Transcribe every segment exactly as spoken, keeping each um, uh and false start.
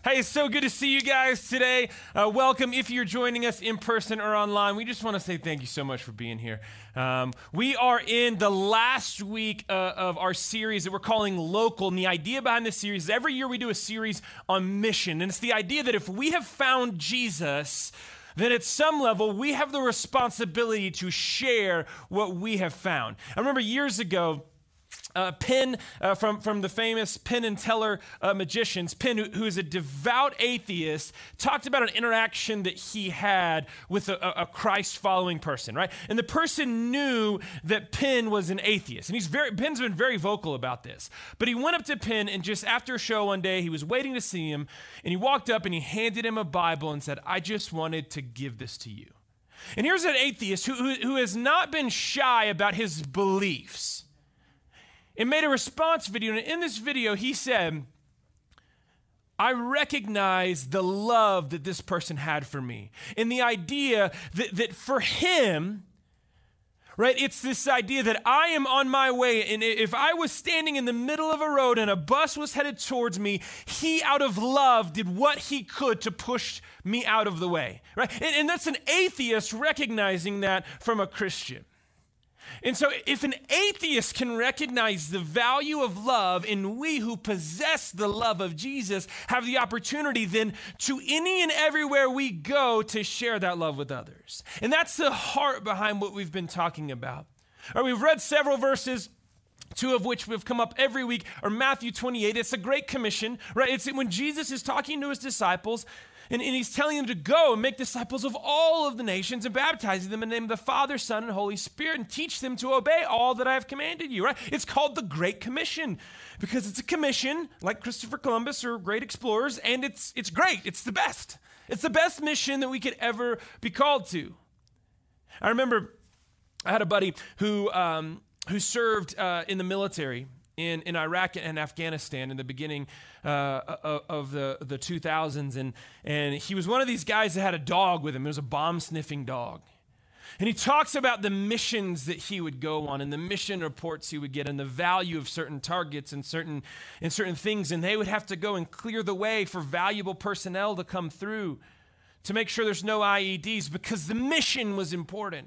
Hey, it's so good to see you guys today. Uh, welcome if you're joining us in person or online. We just want to say thank you so much for being here. Um, we are in the last week uh, of our series that we're calling Local. And the idea behind this series is every year we do a series on mission. And it's the idea that if we have found Jesus, then at some level we have the responsibility to share what we have found. I remember years ago, Uh, Penn, uh, from, from the famous Penn and Teller uh, magicians, Penn, who, who is a devout atheist, talked about an interaction that he had with a, a Christ-following person, right? And the person knew that Penn was an atheist. And he's very, Penn's been very vocal about this. But he went up to Penn, and just after a show one day, he was waiting to see him, and he walked up and he handed him a Bible and said, "I just wanted to give this to you." And here's an atheist who, who, who has not been shy about his beliefs. It made a response video, and in this video, he said, "I recognize the love that this person had for me." And the idea that, that for him, right, it's this idea that I am on my way, and if I was standing in the middle of a road and a bus was headed towards me, he, out of love, did what he could to push me out of the way, right? And, and that's an atheist recognizing that from a Christian. And so if an atheist can recognize the value of love, and we who possess the love of Jesus have the opportunity then to any and everywhere we go to share that love with others. And that's the heart behind what we've been talking about. All right, we've read several verses, two of which we've come up every week, are Matthew twenty-eight. It's a great commission, right? It's when Jesus is talking to his disciples, and, and he's telling them to go and make disciples of all of the nations and baptizing them in the name of the Father, Son, and Holy Spirit, and teach them to obey all that I have commanded you, right? It's called the Great Commission because it's a commission like Christopher Columbus or great explorers, and it's it's great. It's the best. It's the best mission that we could ever be called to. I remember I had a buddy who um, who served uh, in the military in, in Iraq and Afghanistan in the beginning uh, of the, the two thousands. And, and he was one of these guys that had a dog with him. It was a bomb-sniffing dog. And he talks about the missions that he would go on and the mission reports he would get and the value of certain targets and certain, and certain things. And they would have to go and clear the way for valuable personnel to come through to make sure there's no I E Ds because the mission was important.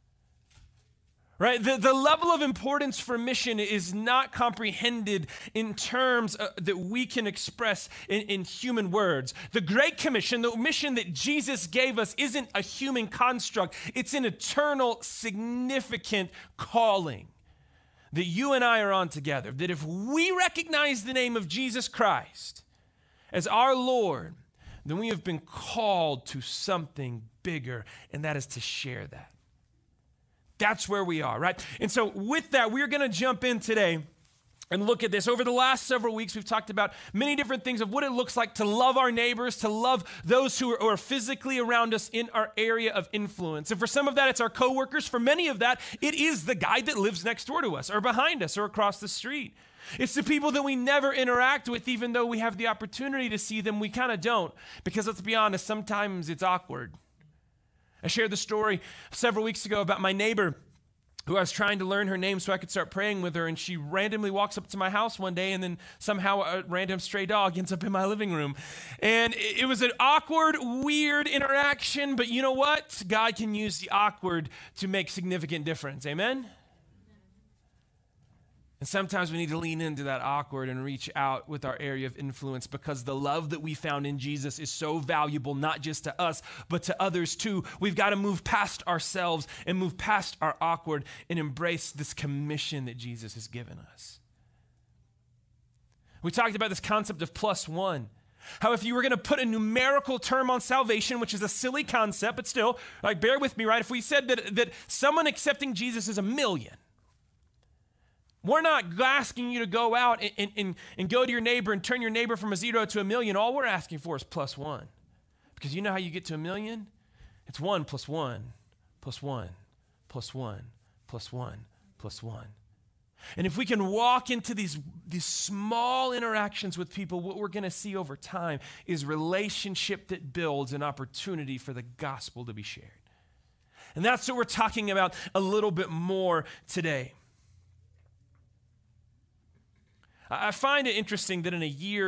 Right? The, the level of importance for mission is not comprehended in terms uh, that we can express in, in human words. The Great Commission, the mission that Jesus gave us, isn't a human construct. It's an eternal, significant calling that you and I are on together. That if we recognize the name of Jesus Christ as our Lord, then we have been called to something bigger, and that is to share that. That's where we are, right? And so with that, we're going to jump in today and look at this. Over the last several weeks, we've talked about many different things of what it looks like to love our neighbors, to love those who are, who are physically around us in our area of influence. And for some of that, it's our coworkers. For many of that, it is the guy that lives next door to us or behind us or across the street. It's the people that we never interact with, even though we have the opportunity to see them, we kind of don't. Because let's be honest, sometimes it's awkward. I shared the story several weeks ago about my neighbor who I was trying to learn her name so I could start praying with her, and she randomly walks up to my house one day, and then somehow a random stray dog ends up in my living room. And it was an awkward, weird interaction, but you know what? God can use the awkward to make significant difference. Amen? And sometimes we need to lean into that awkward and reach out with our area of influence because the love that we found in Jesus is so valuable, not just to us, but to others too. We've got to move past ourselves and move past our awkward and embrace this commission that Jesus has given us. We talked about this concept of plus one. How if you were going to put a numerical term on salvation, which is a silly concept, but still, like, bear with me, right? If we said that, that someone accepting Jesus is a million, we're not asking you to go out and, and, and, and go to your neighbor and turn your neighbor from a zero to a million. All we're asking for is plus one. Because you know how you get to a million? It's one plus one, plus one, plus one, plus one, plus one. And if we can walk into these, these small interactions with people, what we're going to see over time is relationship that builds an opportunity for the gospel to be shared. And that's what we're talking about a little bit more today. I find it interesting that in a year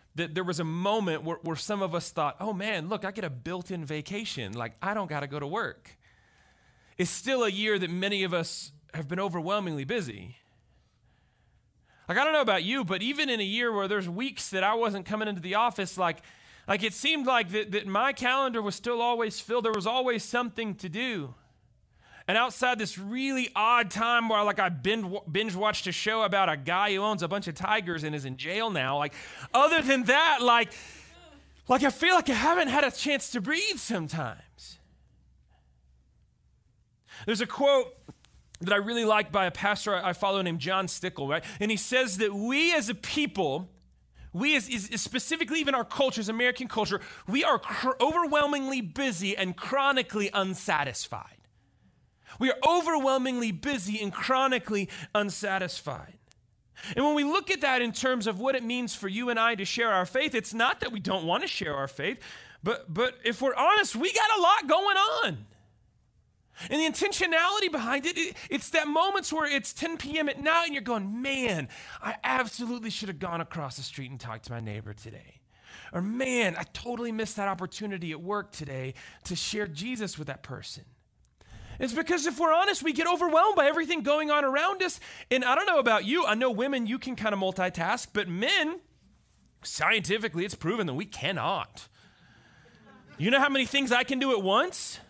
that there was a moment where, where some of us thought, oh man, look, I get a built-in vacation. Like, I don't got to go to work. It's still a year that many of us have been overwhelmingly busy. Like, I don't know about you, but even in a year where there's weeks that I wasn't coming into the office, like, like it seemed like that, that my calendar was still always filled. There was always something to do. And outside this really odd time where like I binge, binge watched a show about a guy who owns a bunch of tigers and is in jail now, like other than that, like, like I feel like I haven't had a chance to breathe sometimes. There's a quote that I really like by a pastor I follow named John Stickle, right? And he says that we as a people, we as, as specifically even our culture, as American culture, we are cr- overwhelmingly busy and chronically unsatisfied. We are overwhelmingly busy and chronically unsatisfied. And when we look at that in terms of what it means for you and I to share our faith, it's not that we don't want to share our faith, but, but if we're honest, we got a lot going on. And the intentionality behind it, it, it's that moments where it's ten p.m. at night and you're going, man, I absolutely should have gone across the street and talked to my neighbor today. Or man, I totally missed that opportunity at work today to share Jesus with that person. It's because if we're honest, we get overwhelmed by everything going on around us. And I don't know about you. I know women, you can kind of multitask, but men, scientifically, it's proven that we cannot. You know how many things I can do at once?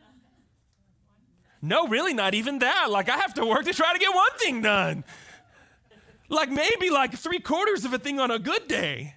No, really, not even that. Like I have to work to try to get one thing done. Like maybe like three quarters of a thing on a good day.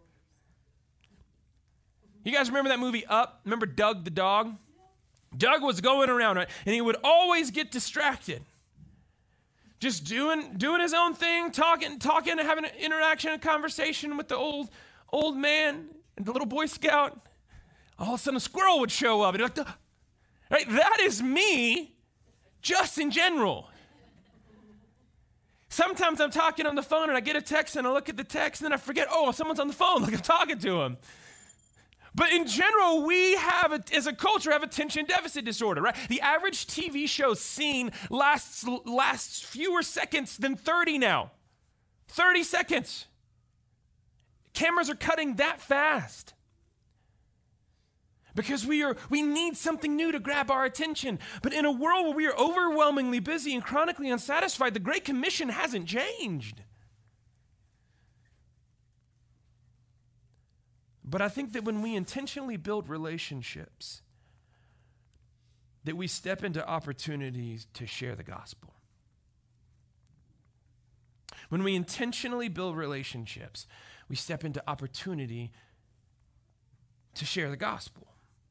You guys remember that movie Up? Remember Doug the dog? Doug was going around, right? And he would always get distracted. Just doing doing his own thing, talking, talking, having an interaction, a conversation with the old old man and the little Boy Scout. All of a sudden a squirrel would show up. And like, right? That is me, just in general. Sometimes I'm talking on the phone and I get a text and I look at the text and then I forget, oh, someone's on the phone, like I'm talking to him. But in general, we have, a, as a culture, have attention deficit disorder, right? The average T V show seen lasts, lasts fewer seconds than thirty now. thirty seconds. Cameras are cutting that fast. Because we are, we need something new to grab our attention. But in a world where we are overwhelmingly busy and chronically unsatisfied, the Great Commission hasn't changed. But I think that when we intentionally build relationships, that we step into opportunities to share the gospel. When we intentionally build relationships, we step into opportunity to share the gospel.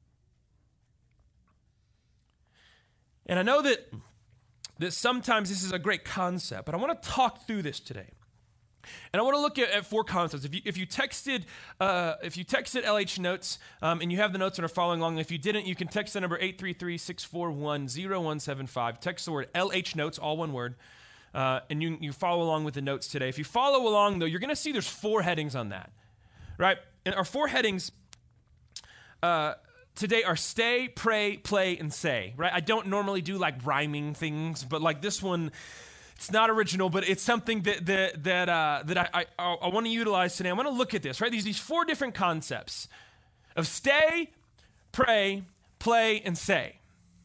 And I know that, that sometimes this is a great concept, but I want to talk through this today. And I want to look at, at four concepts. If you if you texted uh, if you texted L H Notes um, and you have the notes and are following along, if you didn't, you can text the number eight three three, six four one, zero one seven five. Text the word L H Notes, all one word, uh, and you you follow along with the notes today. If you follow along, though, you're going to see there's four headings on that, right? And our four headings uh, today are stay, pray, play, and say, right? I don't normally do like rhyming things, but like this one, it's not original, but it's something that that that uh, that I I, I want to utilize today. I want to look at this, right? These these four different concepts of stay, pray, play, and say.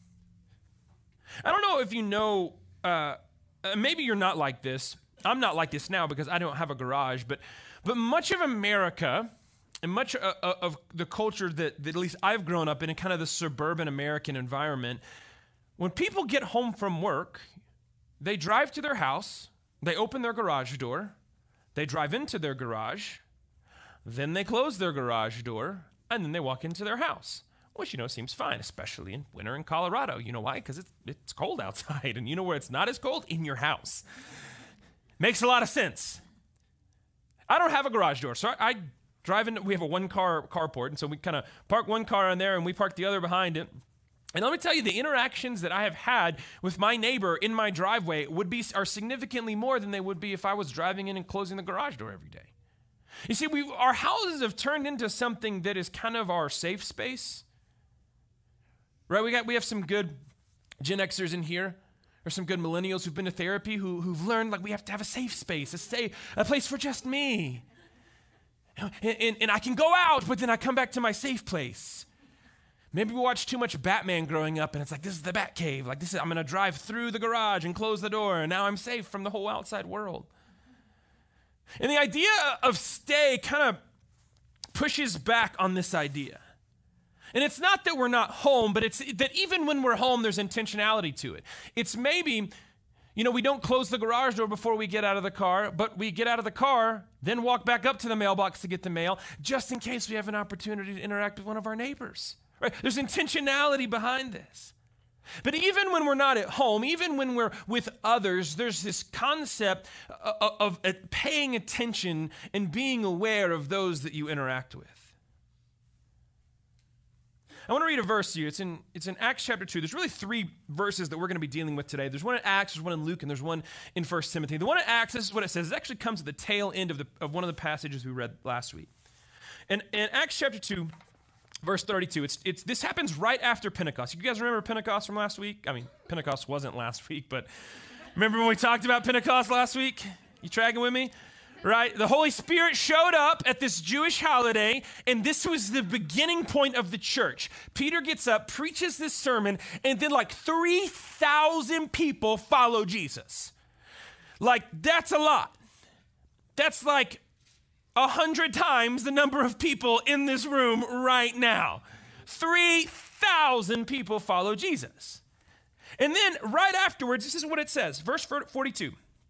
I don't know if you know. Uh, maybe you're not like this. I'm not like this now because I don't have a garage. But but much of America and much of, of the culture that, that at least I've grown up in, in kind of the suburban American environment, when people get home from work, they drive to their house, they open their garage door, they drive into their garage, then they close their garage door, and then they walk into their house, which, you know, seems fine, especially in winter in Colorado. You know why? Because it's, it's cold outside, and you know where it's not as cold? In your house. Makes a lot of sense. I don't have a garage door, so I, I drive in. We have a one-car carport, and so we kind of park one car in there, and we park the other behind it. And let me tell you, the interactions that I have had with my neighbor in my driveway would be are significantly more than they would be if I was driving in and closing the garage door every day. You see, we our houses have turned into something that is kind of our safe space. Right? We got we have some good Gen Xers in here, or some good millennials who've been to therapy who who've learned like we have to have a safe space, a safe, a place for just me. And, and, and I can go out, but then I come back to my safe place. Maybe we watched too much Batman growing up, and it's like, this is the Bat Cave. Like, this is, I'm going to drive through the garage and close the door, and now I'm safe from the whole outside world. And the idea of stay kind of pushes back on this idea. And it's not that we're not home, but it's that even when we're home, there's intentionality to it. It's maybe, you know, we don't close the garage door before we get out of the car, but we get out of the car, then walk back up to the mailbox to get the mail, just in case we have an opportunity to interact with one of our neighbors. Right? There's intentionality behind this. But even when we're not at home, even when we're with others, there's this concept of, of paying attention and being aware of those that you interact with. I want to read a verse to you. It's in, it's in Acts chapter two. There's really three verses that we're going to be dealing with today. There's one in Acts, there's one in Luke, and there's one in First Timothy. The one in Acts, this is what it says. It actually comes at the tail end of, the, of one of the passages we read last week. And in Acts chapter two, verse thirty-two, it's, it's, this happens right after Pentecost. You guys remember Pentecost from last week? I mean, Pentecost wasn't last week, but remember when we talked about Pentecost last week? You tracking with me? Right? The Holy Spirit showed up at this Jewish holiday, and this was the beginning point of the church. Peter gets up, preaches this sermon, and then like three thousand people follow Jesus. Like, that's a lot. That's like a hundred times the number of people in this room right now. three thousand people follow Jesus. And then right afterwards, this is what it says, verse forty-two.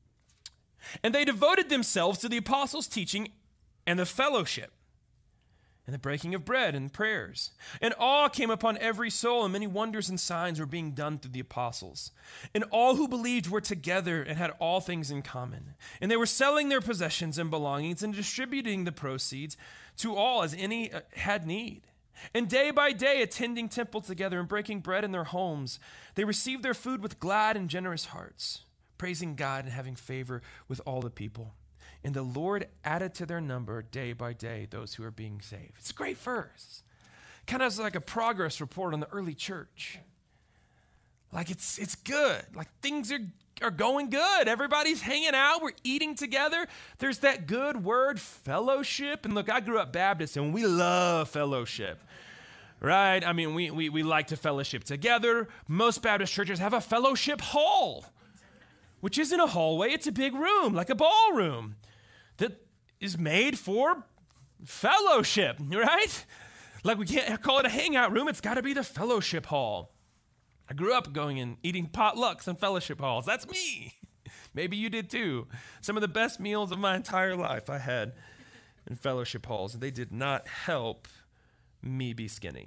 And they devoted themselves to the apostles' teaching and the fellowship and the breaking of bread and prayers. And awe came upon every soul, and many wonders and signs were being done through the apostles. And all who believed were together and had all things in common. And they were selling their possessions and belongings and distributing the proceeds to all as any had need. And day by day, attending temple together and breaking bread in their homes, they received their food with glad and generous hearts, praising God and having favor with all the people. And the Lord added to their number day by day those who are being saved. It's a great verse. Kind of like a progress report on the early church. Like it's it's good. Like things are, are going good. Everybody's hanging out. We're eating together. There's that good word, fellowship. And look, I grew up Baptist, and we love fellowship. Right? I mean, we, we, we like to fellowship together. Most Baptist churches have a fellowship hall, which isn't a hallway, it's a big room, like a ballroom, that is made for fellowship, right? Like we can't call it a hangout room, it's gotta be the fellowship hall. I grew up going and eating potlucks in fellowship halls. That's me. Maybe you did too. Some of the best meals of my entire life I had in fellowship halls, and they did not help me be skinny.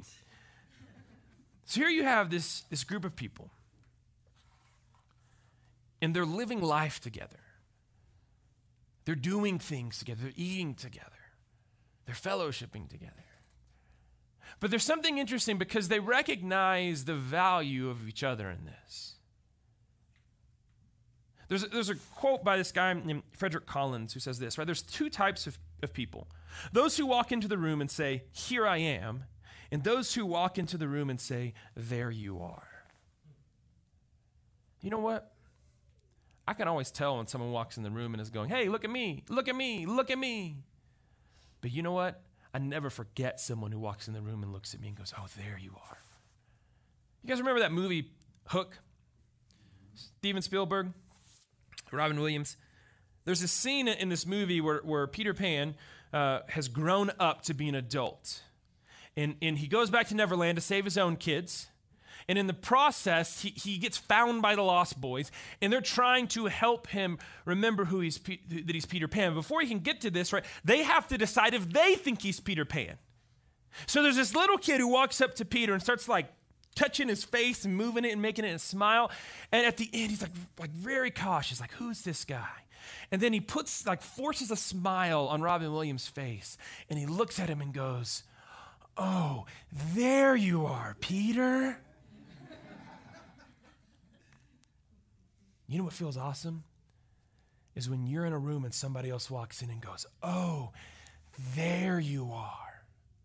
So here you have this, this group of people, and they're living life together. They're doing things together. They're eating together. They're fellowshipping together. But there's something interesting because they recognize the value of each other in this. There's a, there's a quote by this guy named Frederick Collins who says this, right? There's two types of, of people. Those who walk into the room and say, "Here I am," and those who walk into the room and say, "There you are." You know what? I can always tell when someone walks in the room and is going, "Hey, look at me, look at me, look at me." But you know what? I never forget someone who walks in the room and looks at me and goes, "Oh, there you are." You guys remember that movie, Hook? Steven Spielberg, Robin Williams. There's a scene in this movie where, where Peter Pan uh, has grown up to be an adult. And, and he goes back to Neverland to save his own kids. And in the process, he, he gets found by the Lost Boys, and they're trying to help him remember who he's that he's Peter Pan. Before he can get to this, right, they have to decide if they think he's Peter Pan. So there's this little kid who walks up to Peter and starts like touching his face and moving it and making it smile. And at the end, he's like, like very cautious, like, "Who's this guy?" And then he puts, like, forces a smile on Robin Williams' face, and he looks at him and goes, "Oh, there you are, Peter." You know what feels awesome? Is when you're in a room and somebody else walks in and goes, "Oh, there you are."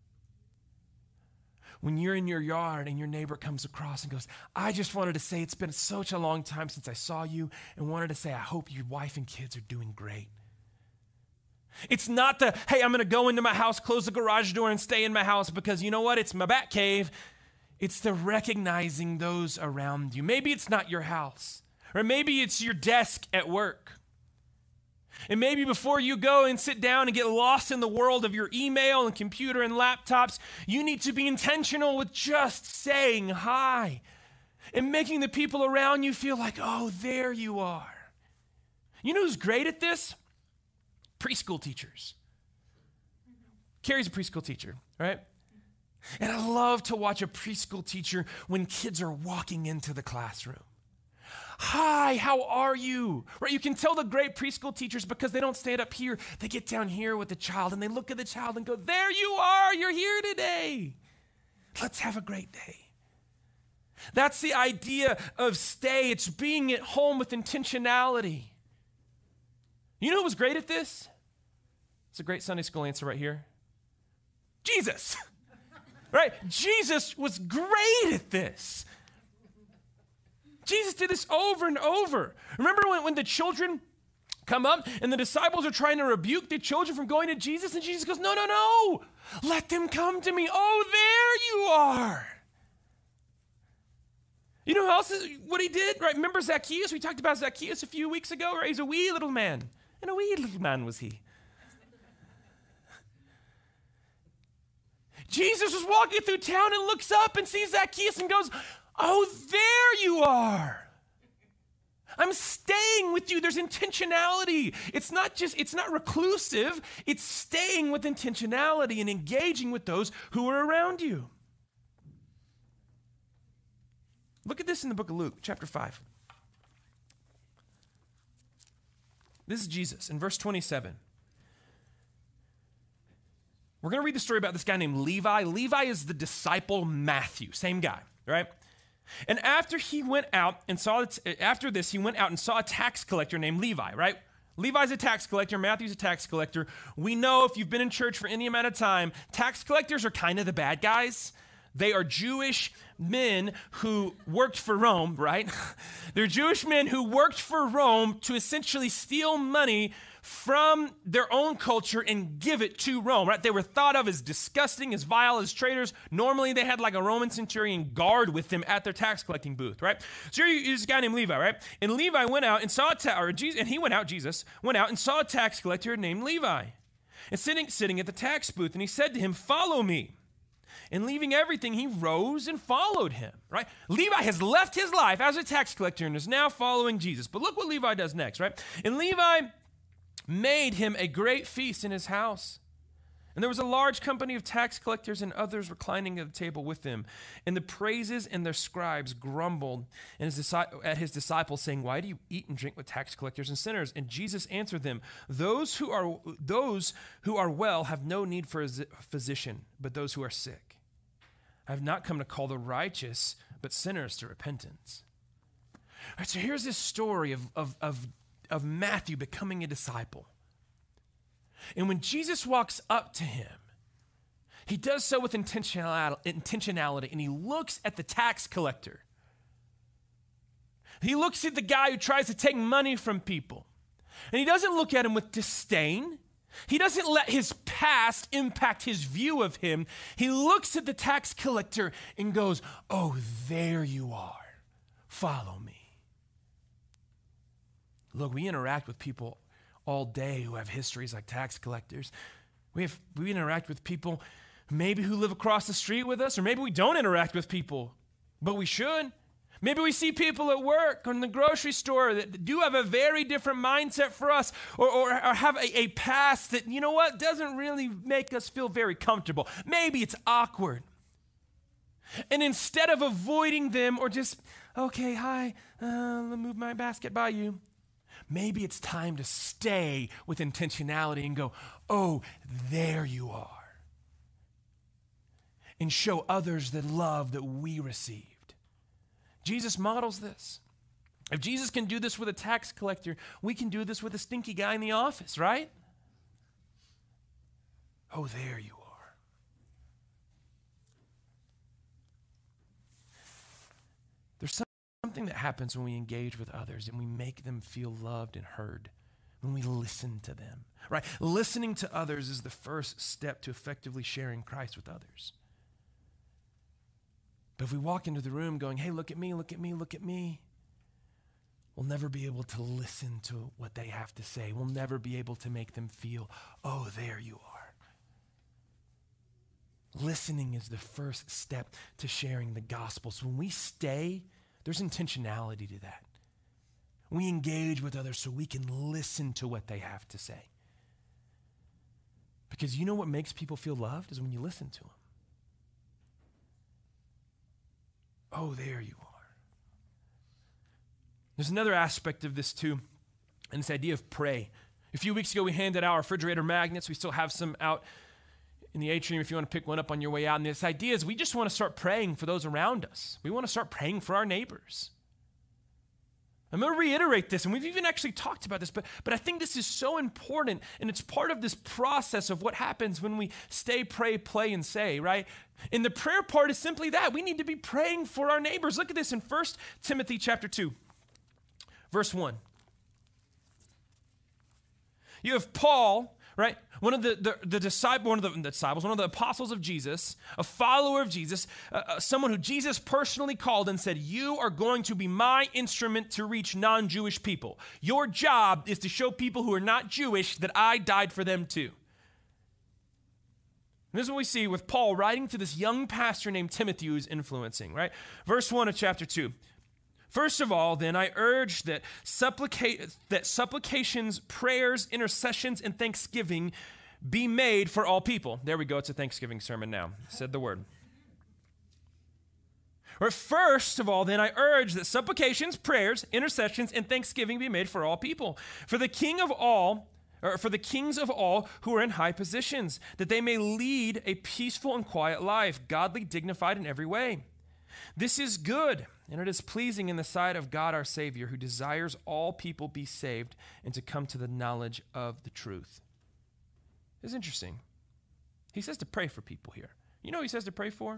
When you're in your yard and your neighbor comes across and goes, "I just wanted to say it's been such a long time since I saw you, and wanted to say I hope your wife and kids are doing great." It's not the, hey, I'm going to go into my house, close the garage door, and stay in my house because you know what? It's my bat cave. It's the recognizing those around you. Maybe it's not your house, or maybe it's your desk at work. And maybe before you go and sit down and get lost in the world of your email and computer and laptops, you need to be intentional with just saying hi and making the people around you feel like, oh, there you are. You know who's great at this? Preschool teachers. Carrie's a preschool teacher, right? And I love to watch a preschool teacher when kids are walking into the classroom. Hi, how are you? Right? You can tell the great preschool teachers because they don't stand up here. They get down here with the child and they look at the child and go, there you are, you're here today. Let's have a great day. That's the idea of stay. It's being at home with intentionality. You know who was great at this? It's a great Sunday school answer right here. Jesus, right? Jesus was great at this. Jesus did this over and over. Remember when, when the children come up and the disciples are trying to rebuke the children from going to Jesus, and Jesus goes, no, no, no, let them come to me. Oh, there you are. You know who else is, what he did, right? Remember Zacchaeus? We talked about Zacchaeus a few weeks ago, right? He's a wee little man, and a wee little man was he. Jesus was walking through town and looks up and sees Zacchaeus and goes, oh, there you are. I'm staying with you. There's intentionality. It's not just, it's not reclusive. It's staying with intentionality and engaging with those who are around you. Look at this in the book of Luke, chapter five. This is Jesus in verse twenty-seven. We're going to read the story about this guy named Levi. Levi is the disciple Matthew, same guy, right? And after he went out and saw, after this, he went out and saw a tax collector named Levi, right? Levi's a tax collector, Matthew's a tax collector. We know if you've been in church for any amount of time, tax collectors are kind of the bad guys. They are Jewish men who worked for Rome, right? They're Jewish men who worked for Rome to essentially steal money from their own culture and give it to Rome, right? They were thought of as disgusting, as vile, as traitors. Normally, they had like a Roman centurion guard with them at their tax collecting booth, right? So here's a guy named Levi, right? And Levi went out and saw a ta- or Jesus, and he went out, Jesus, went out and saw a tax collector named Levi, and sitting, sitting at the tax booth, and he said to him, follow me. And leaving everything, he rose and followed him, right? Levi has left his life as a tax collector and is now following Jesus. But look what Levi does next, right? And Levi made him a great feast in his house. And there was a large company of tax collectors and others reclining at the table with him. And the praises and their scribes grumbled and his, at his disciples, saying, why do you eat and drink with tax collectors and sinners? And Jesus answered them, those who are, those who are well have no need for a physician, but those who are sick. I have not come to call the righteous, but sinners to repentance. All right, so here's this story of, of, of of Matthew becoming a disciple. And when Jesus walks up to him, he does so with intentionality, and he looks at the tax collector. He looks at the guy who tries to take money from people. And he doesn't look at him with disdain. He doesn't let his past impact his view of him. He looks at the tax collector and goes, oh, there you are. Follow me. Look, we interact with people all day who have histories like tax collectors. We have we interact with people maybe who live across the street with us, or maybe we don't interact with people, but we should. Maybe we see people at work or in the grocery store that do have a very different mindset for us, or, or, or have a, a past that, you know what, doesn't really make us feel very comfortable. Maybe it's awkward. And instead of avoiding them or just, okay, hi, uh, let me move my basket by you, maybe it's time to stay with intentionality and go, oh, there you are. And show others the love that we received. Jesus models this. If Jesus can do this with a tax collector, we can do this with a stinky guy in the office, right? Oh, there you are. There's something that happens when we engage with others and we make them feel loved and heard. when we listen to them, right? Listening to others is the first step to effectively sharing Christ with others. But if we walk into the room going, hey, look at me, look at me, look at me, we'll never be able to listen to what they have to say. We'll never be able to make them feel, oh, there you are. Listening is the first step to sharing the gospel. So when we stay, there's intentionality to that. We engage with others so we can listen to what they have to say. Because you know what makes people feel loved is when you listen to them. Oh, there you are. There's another aspect of this too, and this idea of pray. A few weeks ago, we handed out our refrigerator magnets. We still have some out in the atrium if you want to pick one up on your way out. And this idea is we just want to start praying for those around us. We want to start praying for our neighbors. I'm going to reiterate this, and we've even actually talked about this, but, but I think this is so important, and it's part of this process of what happens when we stay, pray, play, and say, right? And the prayer part is simply that. We need to be praying for our neighbors. Look at this in First Timothy chapter two, verse one. You have Paul, right? One of the, the, the disciple, one of the, the disciples, one of the apostles of Jesus, a follower of Jesus, uh, uh, someone who Jesus personally called and said, you are going to be my instrument to reach non-Jewish people. Your job is to show people who are not Jewish that I died for them too. And this is what we see with Paul writing to this young pastor named Timothy who's influencing, right? Verse one of chapter two. First of all, then, I urge that, supplica- that supplications, prayers, intercessions, and thanksgiving be made for all people. There we go. It's a Thanksgiving sermon now. Said the word. Or first of all, then, I urge that supplications, prayers, intercessions, and thanksgiving be made for all people. For the king of all, or for the kings of all who are in high positions, that they may lead a peaceful and quiet life, godly, dignified in every way. This is good, and it is pleasing in the sight of God our Savior, who desires all people be saved and to come to the knowledge of the truth. It's interesting. He says to pray for people here. You know what he says to pray for?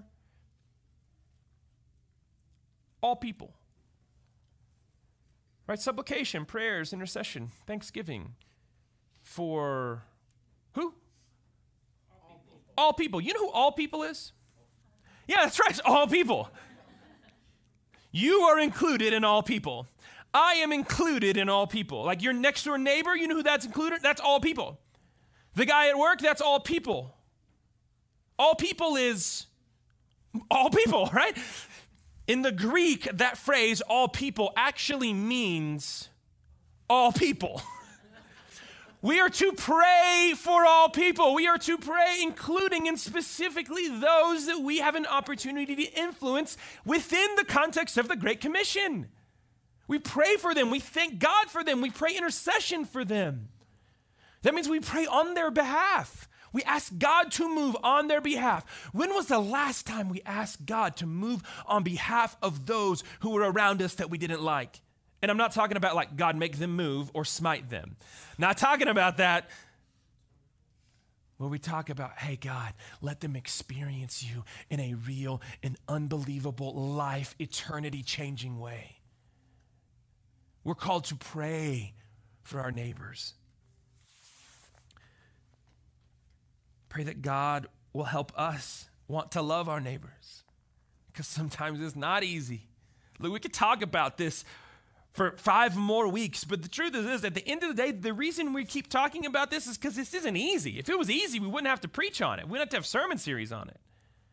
All people. Right? Supplication, prayers, intercession, thanksgiving. For who? All people. All people. You know who all people is? Yeah, that's right. It's all people. You are included in all people. I am included in all people. Like your next door neighbor, you know who that's included? That's all people. The guy at work, that's all people. All people is all people, right? In the Greek, that phrase, all people, actually means all people. We are to pray for all people. We are to pray, including and specifically those that we have an opportunity to influence within the context of the Great Commission. We pray for them. We thank God for them. We pray intercession for them. That means we pray on their behalf. We ask God to move on their behalf. When was the last time we asked God to move on behalf of those who were around us that we didn't like? And I'm not talking about like God make them move or smite them. Not talking about that. When we talk about, hey God, let them experience you in a real and unbelievable life, eternity changing way. We're called to pray for our neighbors. Pray that God will help us want to love our neighbors. Because sometimes it's not easy. Look, we could talk about this for five more weeks. But the truth is this, at the end of the day, the reason we keep talking about this is because this isn't easy. If it was easy, we wouldn't have to preach on it. We wouldn't have to have sermon series on it.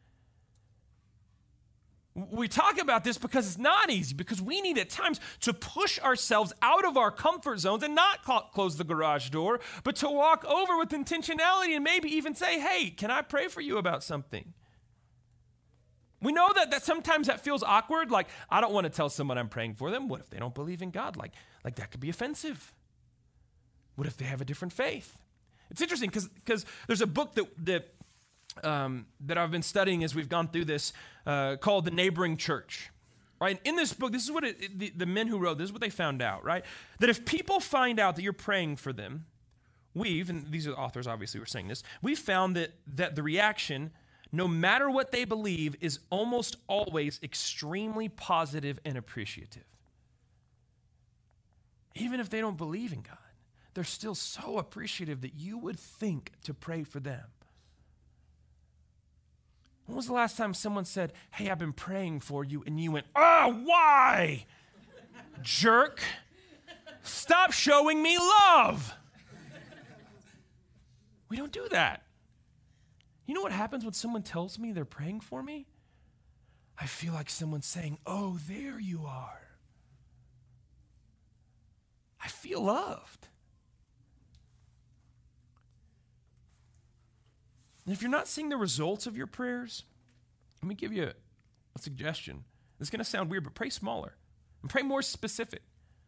We talk about this because it's not easy, because we need at times to push ourselves out of our comfort zones and not cl- close the garage door, but to walk over with intentionality and maybe even say, hey, can I pray for you about something? We know that, that sometimes that feels awkward. Like, I don't want to tell someone I'm praying for them. What if they don't believe in God? Like, like that could be offensive. What if they have a different faith? It's interesting because because there's a book that that um, that I've been studying as we've gone through this uh, called The Neighboring Church. Right? In this book, this is what it, the, the men who wrote this is what they found out. Right? That if people find out that you're praying for them, we've, and these are the authors obviously who are saying this, we've found that that the reaction, no matter what they believe, is almost always extremely positive and appreciative. Even if they don't believe in God. they're still so appreciative that you would think to pray for them. When was the last time someone said, hey, I've been praying for you, and you went, oh, why? Jerk. Stop showing me love. We don't do that. You know what happens when someone tells me they're praying for me? I feel like someone's saying, oh, there you are. I feel loved. And if you're not seeing the results of your prayers, let me give you a, a suggestion. It's going to sound weird, but pray smaller and pray more specific.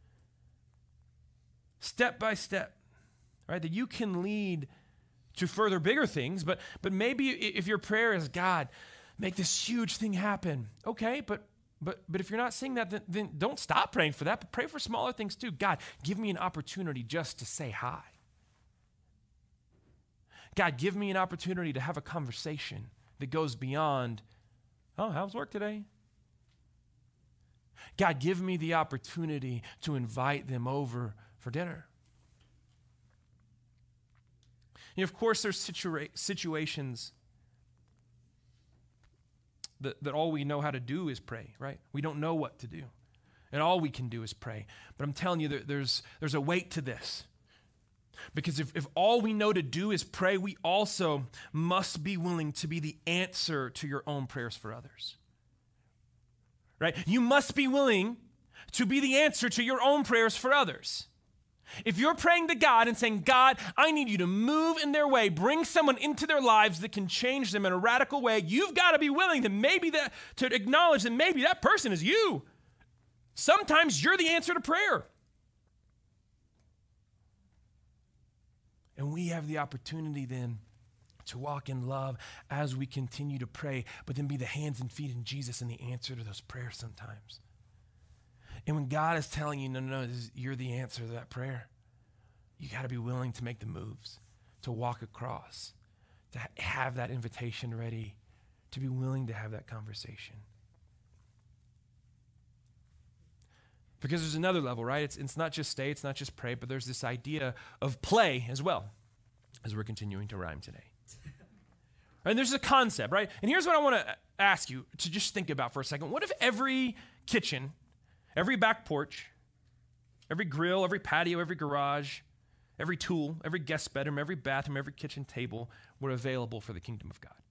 Step by step, right? That you can lead to further bigger things, but but maybe if your prayer is, God, make this huge thing happen. Okay, but but but if you're not seeing that, then, then don't stop praying for that, but pray for smaller things too. God, give me an opportunity just to say hi. God, give me an opportunity to have a conversation that goes beyond, oh, how's work today? God, give me the opportunity to invite them over for dinner. You know, of course, there's situa- situations that, that all we know how to do is pray, right? We don't know what to do. And all we can do is pray. But I'm telling you, there, there's, there's a weight to this. Because if, if all we know to do is pray, we also must be willing to be the answer to your own prayers for others. Right? You must be willing to be the answer to your own prayers for others. If you're praying to God and saying, God, I need you to move in their way, bring someone into their lives that can change them in a radical way, you've got to be willing to maybe that to acknowledge that maybe that person is you. Sometimes you're the answer to prayer. And we have the opportunity then to walk in love as we continue to pray, but then be the hands and feet in Jesus and the answer to those prayers sometimes. And when God is telling you, no, no, no, this is, you're the answer to that prayer, you got to be willing to make the moves, to walk across, to ha- have that invitation ready, to be willing to have that conversation. Because there's another level, right? It's, it's not just stay, it's not just pray, but there's this idea of play as well, as we're continuing to rhyme today. And there's a concept, right? And here's what I want to ask you to just think about for a second. What if every kitchen, every back porch, every grill, every patio, every garage, every tool, every guest bedroom, every bathroom, every kitchen table were available for the kingdom of God?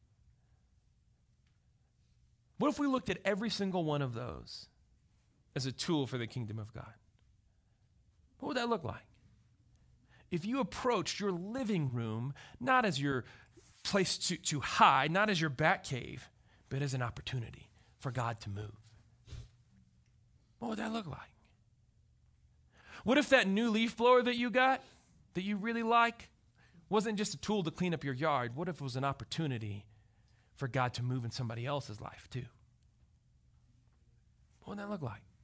What if we looked at every single one of those as a tool for the kingdom of God? What would that look like? If you approached your living room not as your place to, to hide, not as your bat cave, but as an opportunity for God to move, what would that look like? What if that new leaf blower that you got, that you really like, wasn't just a tool to clean up your yard? What if it was an opportunity for God to move in somebody else's life too? What would that look like?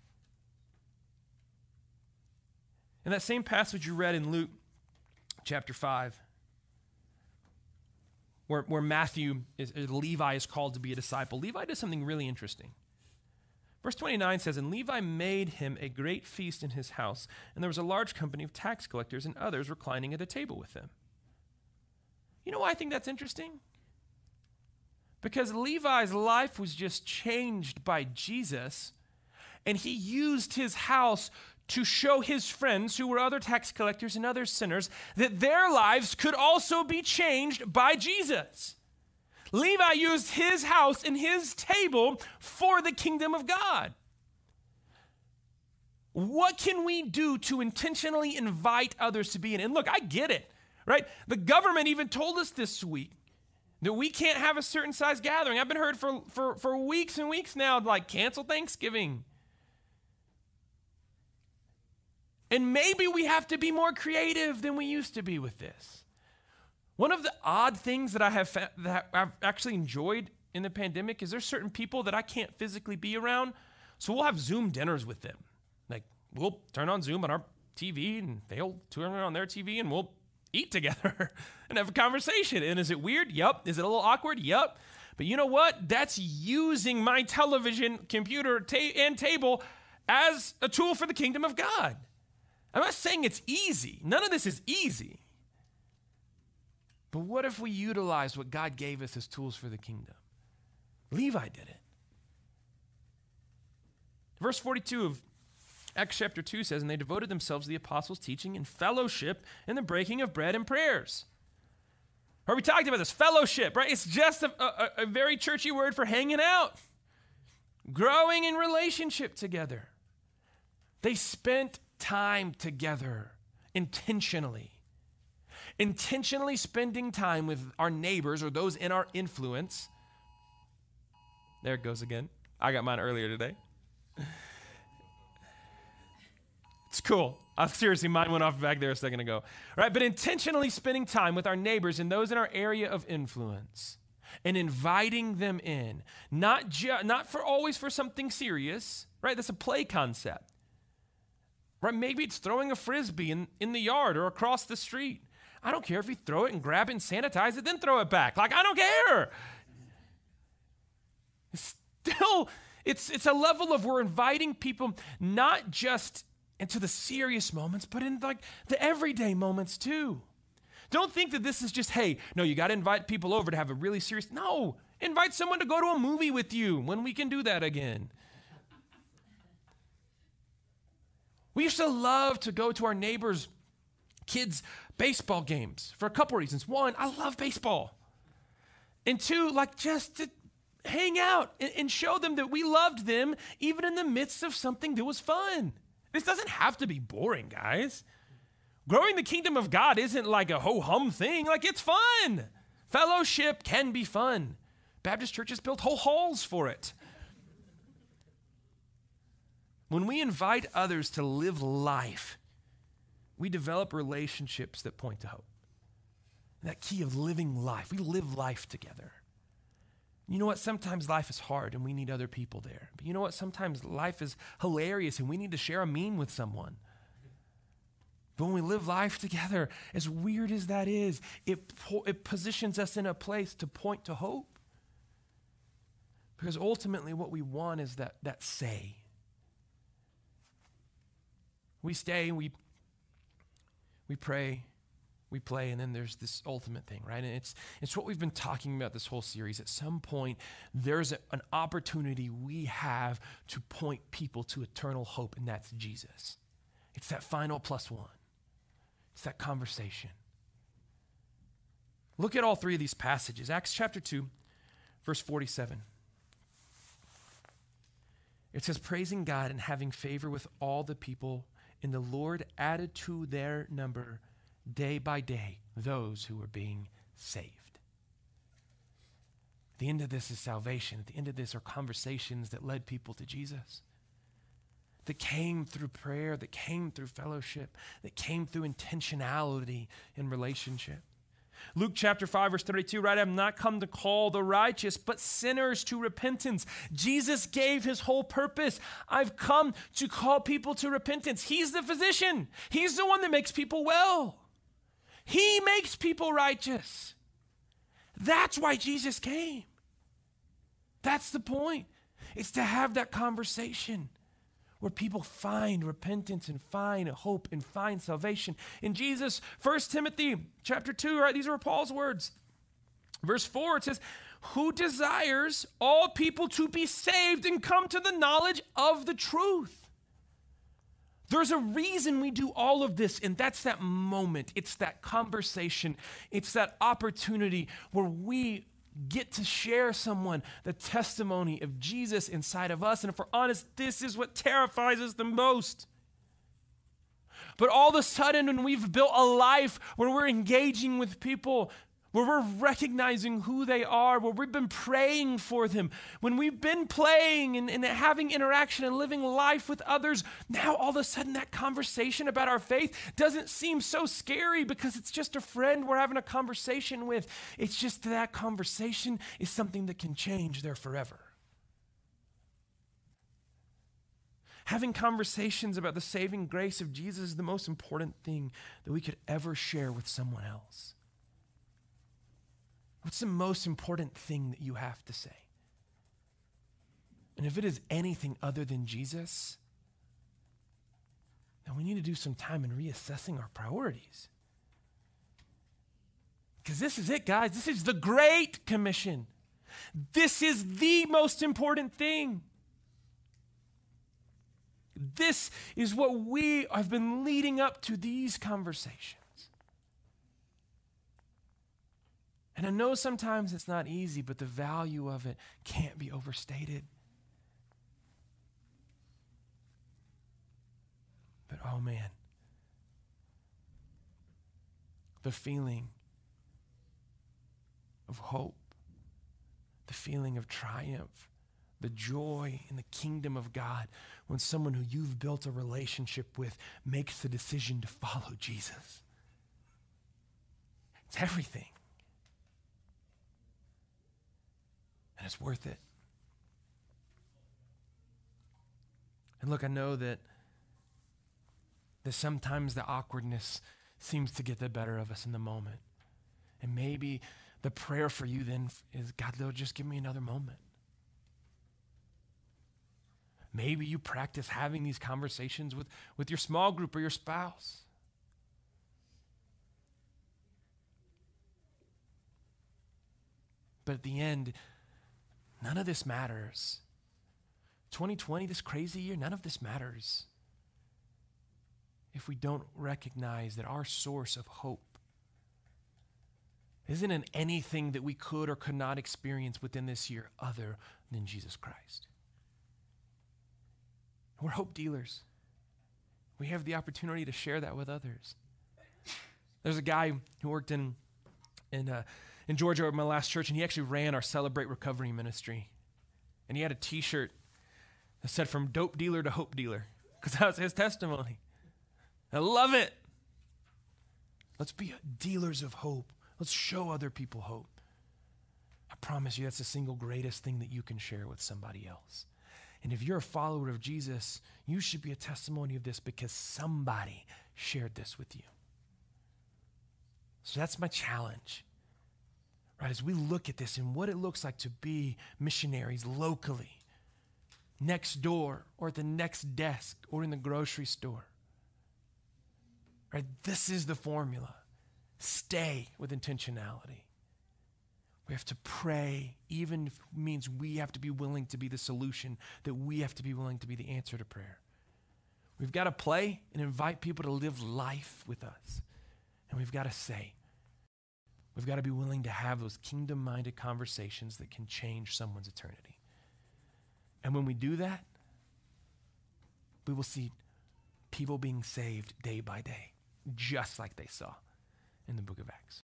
In that same passage you read in Luke chapter five, where, where Matthew, is, Levi is called to be a disciple, Levi does something really interesting. Verse twenty-nine says, and Levi made him a great feast in his house, and there was a large company of tax collectors and others reclining at a table with them. You know why I think that's interesting? Because Levi's life was just changed by Jesus, and he used his house to show his friends, who were other tax collectors and other sinners, that their lives could also be changed by Jesus. Levi used his house and his table for the kingdom of God. What can we do to intentionally invite others to be in? And look, I get it, right? The government even told us this week that we can't have a certain size gathering. I've been heard for, for, for weeks and weeks now, like, cancel Thanksgiving. And maybe we have to be more creative than we used to be with this. One of the odd things that I have fa- that I've actually enjoyed in the pandemic is there's certain people that I can't physically be around, so we'll have Zoom dinners with them. Like, we'll turn on Zoom on our T V, and they'll turn it on their T V, and we'll eat together and have a conversation. And is it weird? Yup. Is it a little awkward? Yup. But you know what? That's using my television, computer, ta- and table as a tool for the kingdom of God. I'm not saying it's easy. None of this is easy. But what if we utilize what God gave us as tools for the kingdom? Levi did it. Verse forty-two of Acts chapter two says, and they devoted themselves to the apostles' teaching and fellowship and the breaking of bread and prayers. Or we talked about this, fellowship, right? It's just a, a, a very churchy word for hanging out, growing in relationship together. They spent time together intentionally. Intentionally spending time with our neighbors or those in our influence. There it goes again. I got mine earlier today. It's cool. Uh, seriously, mine went off back there a second ago. Right? But intentionally spending time with our neighbors and those in our area of influence and inviting them in. Not, ju- not for always for something serious, right? That's a play concept. Right? Maybe it's throwing a frisbee in, in the yard or across the street. I don't care if you throw it and grab it and sanitize it, then throw it back. Like, I don't care. It's still, it's, it's a level of we're inviting people not just into the serious moments, but in like the everyday moments too. Don't think that this is just, hey, no, you got to invite people over to have a really serious, no, invite someone to go to a movie with you when we can do that again. We used to love to go to our neighbors' kids' baseball games for a couple reasons. One, I love baseball. And two, like just to hang out and, and show them that we loved them even in the midst of something that was fun. This doesn't have to be boring, guys. Growing the kingdom of God isn't like a ho-hum thing. Like, it's fun. Fellowship can be fun. Baptist churches built whole halls for it. When we invite others to live life, we develop relationships that point to hope. And that key of living life. We live life together. You know what? Sometimes life is hard and we need other people there. But you know what? Sometimes life is hilarious and we need to share a meme with someone. But when we live life together, as weird as that is, it, po- it positions us in a place to point to hope. Because ultimately what we want is that, that say. We stay, we, we pray, we play, and then there's this ultimate thing, right? And it's it's what we've been talking about this whole series. At some point, there's a, an opportunity we have to point people to eternal hope, and that's Jesus. It's that final plus one. It's that conversation. Look at all three of these passages. Acts chapter two, verse forty-seven. It says, praising God and having favor with all the people, and the Lord added to their number day by day those who were being saved. The end of this is salvation. At the end of this are conversations that led people to Jesus, that came through prayer, that came through fellowship, that came through intentionality in relationship. Luke chapter five, verse thirty-two, right? I have not come to call the righteous, but sinners to repentance. Jesus gave his whole purpose. I've come to call people to repentance. He's the physician. He's the one that makes people well. He makes people righteous. That's why Jesus came. That's the point. It's to have that conversation where people find repentance and find hope and find salvation. In Jesus, First Timothy chapter two, right? These are Paul's words. Verse four, it says, who desires all people to be saved and come to the knowledge of the truth. There's a reason we do all of this, and that's that moment. It's that conversation. It's that opportunity where we get to share someone the testimony of Jesus inside of us. And if we're honest, this is what terrifies us the most. But all of a sudden, when we've built a life where we're engaging with people, where we're recognizing who they are, where we've been praying for them, when we've been playing and, and having interaction and living life with others, now all of a sudden that conversation about our faith doesn't seem so scary because it's just a friend we're having a conversation with. It's just that conversation is something that can change their forever. Having conversations about the saving grace of Jesus is the most important thing that we could ever share with someone else. What's the most important thing that you have to say? And if it is anything other than Jesus, then we need to do some time in reassessing our priorities. Because this is it, guys. This is the Great Commission. This is the most important thing. This is what we have been leading up to these conversations. And I know sometimes it's not easy, but the value of it can't be overstated. But oh man, the feeling of hope, the feeling of triumph, the joy in the kingdom of God when someone who you've built a relationship with makes the decision to follow Jesus. It's everything. And it's worth it. And look, I know that, that sometimes the awkwardness seems to get the better of us in the moment. And maybe the prayer for you then is, God, Lord, just give me another moment. Maybe you practice having these conversations with, with your small group or your spouse. But at the end, none of this matters. twenty twenty, this crazy year, none of this matters if we don't recognize that our source of hope isn't in anything that we could or could not experience within this year other than Jesus Christ. We're hope dealers. We have the opportunity to share that with others. There's a guy who worked in in uh, in Georgia at my last church, and he actually ran our Celebrate Recovery ministry. And he had a T-shirt that said, "From dope dealer to hope dealer," because that was his testimony. I love it. Let's be dealers of hope. Let's show other people hope. I promise you that's the single greatest thing that you can share with somebody else. And if you're a follower of Jesus, you should be a testimony of this because somebody shared this with you. So that's my challenge, right? As we look at this and what it looks like to be missionaries locally, next door, or at the next desk, or in the grocery store, right? This is the formula. Stay with intentionality. We have to pray, even if it means we have to be willing to be the solution, that we have to be willing to be the answer to prayer. We've got to play and invite people to live life with us. And we've got to say, we've got to be willing to have those kingdom-minded conversations that can change someone's eternity. And when we do that, we will see people being saved day by day, just like they saw in the book of Acts.